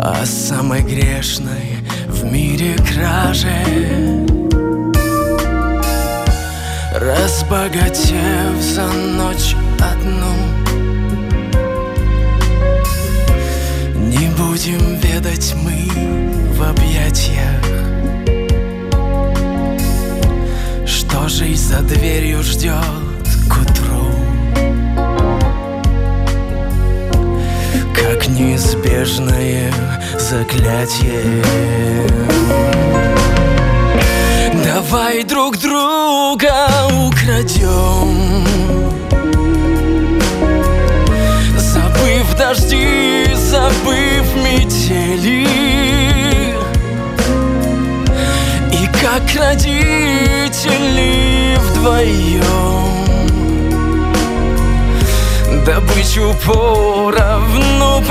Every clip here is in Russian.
о самой грешной в мире краже, разбогатев за ночь одну. Не будем ведать мы в объятиях, что жизнь за дверью ждет к утру, как неизбежное заклятие. Давай друг друга украдем, забыв дожди, забыв метели, и как родители вдвоем добычу поровну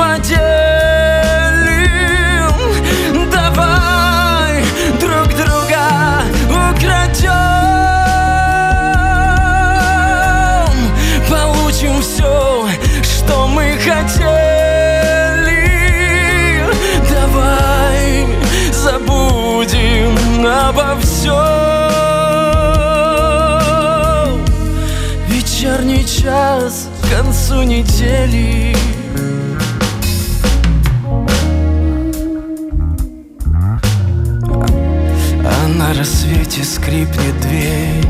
поделим. Давай друг друга украдем, получим все, что мы хотели. Давай забудем обо всем. Вечерний час к концу недели, а на рассвете скрипнет дверь,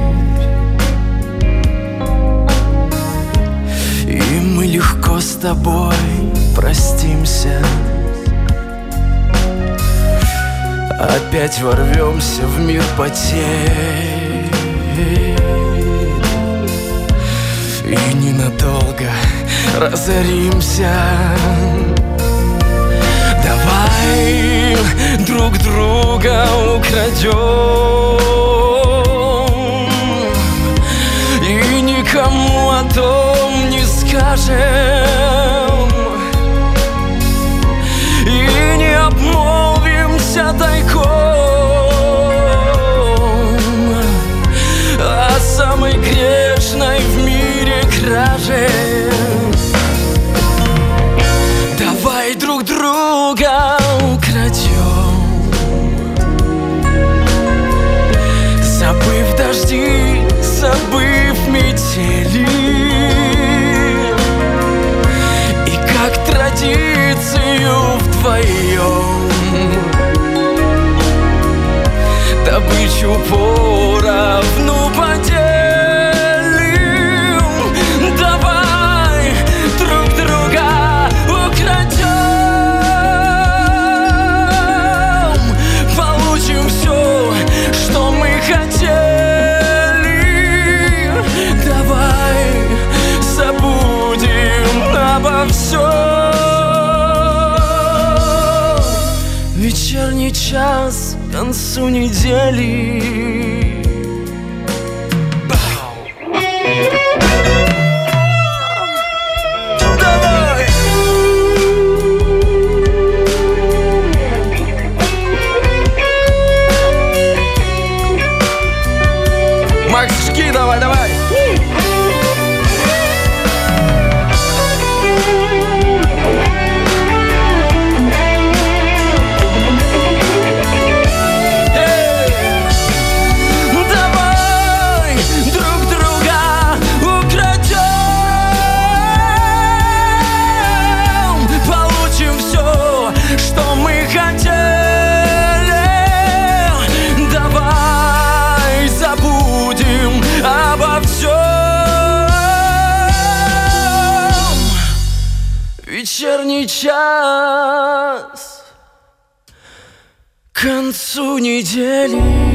и мы легко с тобой простимся. Опять ворвемся в мир потерь и ненадолго разоримся. Давай друг друга украдем и никому о том не скажем, и не обмолвимся тайком о самой грешной в мире краже. Давай друг друга украдем, забыв дожди, забыв метели, и как традицию вдвоем добычу поровну поделим. Давай друг друга украдем, получим все, что мы хотели. Давай забудем обо всем. Вечерний час к концу недели. Давай! Максишки, давай, давай! Вечерний час к концу недели.